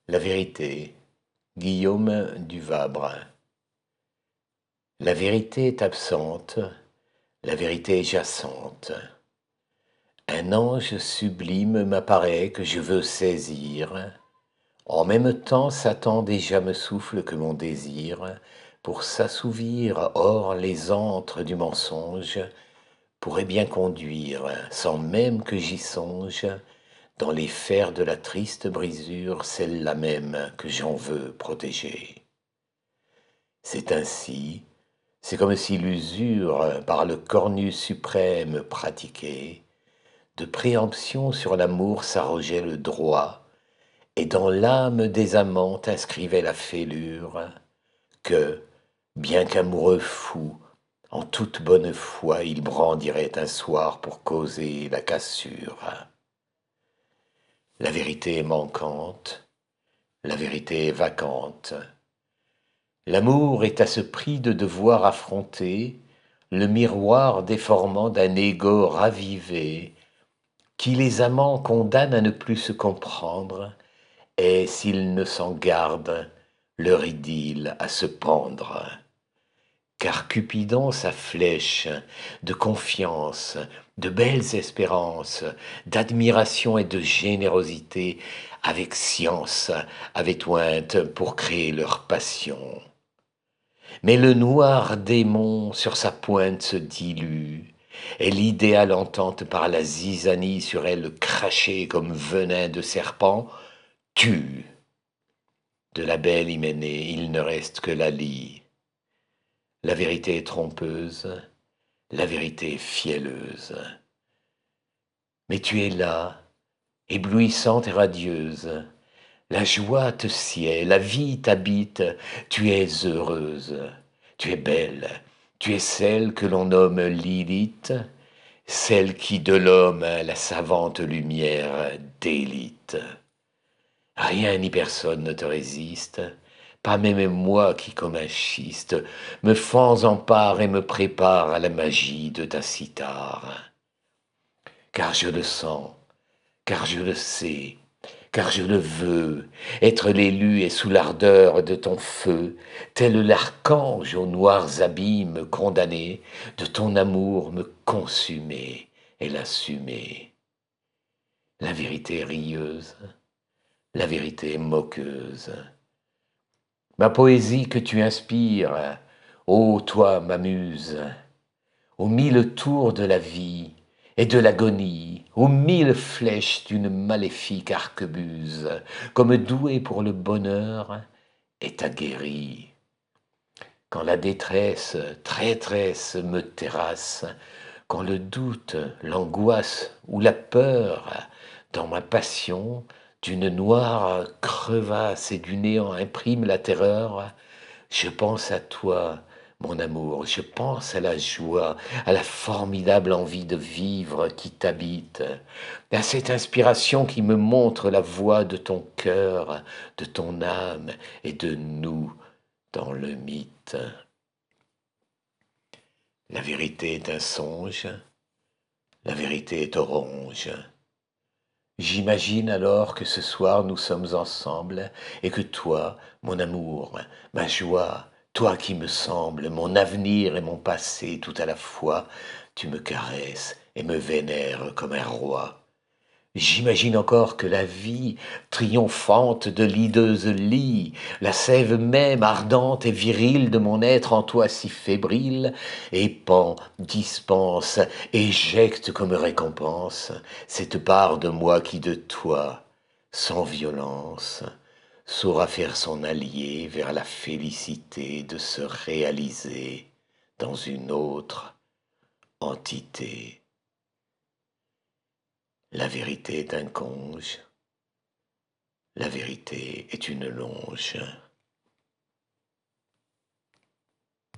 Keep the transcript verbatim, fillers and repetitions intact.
La vérité, Guillaume du Vabre. La vérité est absente, la vérité est jacente. Un ange sublime m'apparaît que je veux saisir. En même temps, Satan déjà me souffle que mon désir, pour s'assouvir hors les antres du mensonge, pourrait bien conduire, sans même que j'y songe, dans les fers de la triste brisure, celle-là même que j'en veux protéger. C'est ainsi, c'est comme si l'usure, par le cornu suprême pratiquée, de préemption sur l'amour s'arrogeait le droit, et dans l'âme des amants inscrivait la fêlure, que, bien qu'amoureux fou, en toute bonne foi, il brandirait un soir pour causer la cassure. La vérité est manquante, la vérité est vacante. L'amour est à ce prix de devoir affronter le miroir déformant d'un égo ravivé, qui les amants condamne à ne plus se comprendre, et s'ils ne s'en gardent, leur idylle à se pendre. Car Cupidon sa flèche de confiance, de belles espérances, d'admiration et de générosité, avec science avait ointe pour créer leur passion. Mais le noir démon sur sa pointe se dilue, et l'idéale entente par la zizanie sur elle cracher comme venin de serpent tue. De la belle Hyménée, il ne reste que la lie. La vérité est trompeuse, la vérité est fielleuse. Mais tu es là, éblouissante et radieuse. La joie te sied, la vie t'habite, tu es heureuse, tu es belle, tu es celle que l'on nomme Lilith, celle qui de l'homme la savante lumière délite. Rien ni personne ne te résiste, pas même moi qui comme un schiste me fends en part et me prépare à la magie de ta cithare. Car je le sens, car je le sais, car je le veux, être l'élu et sous l'ardeur de ton feu, tel l'archange aux noirs abîmes condamné, de ton amour me consumer et l'assumer. La vérité est rieuse, la vérité est moqueuse. Ma poésie que tu inspires, ô toi ma muse, aux mille tours de la vie et de l'agonie, aux mille flèches d'une maléfique arquebuse, comme douée pour le bonheur, est aguerrie. Quand la détresse traîtresse me terrasse, quand le doute, l'angoisse ou la peur, dans ma passion, d'une noire crevasse et du néant imprime la terreur, je pense à toi, mon amour, je pense à la joie, à la formidable envie de vivre qui t'habite, à cette inspiration qui me montre la voie de ton cœur, de ton âme et de nous dans le mythe. La vérité est un songe, la vérité est orange. J'imagine alors que ce soir nous sommes ensemble et que toi, mon amour, ma joie, toi qui me sembles, mon avenir et mon passé tout à la fois, tu me caresses et me vénères comme un roi. J'imagine encore que la vie, triomphante de l'hideuse lie, la sève même ardente et virile de mon être en toi si fébrile, épand, dispense, éjecte comme récompense cette part de moi qui de toi, sans violence, saura faire son allié vers la félicité de se réaliser dans une autre entité. La vérité est un conge, la vérité est une longe.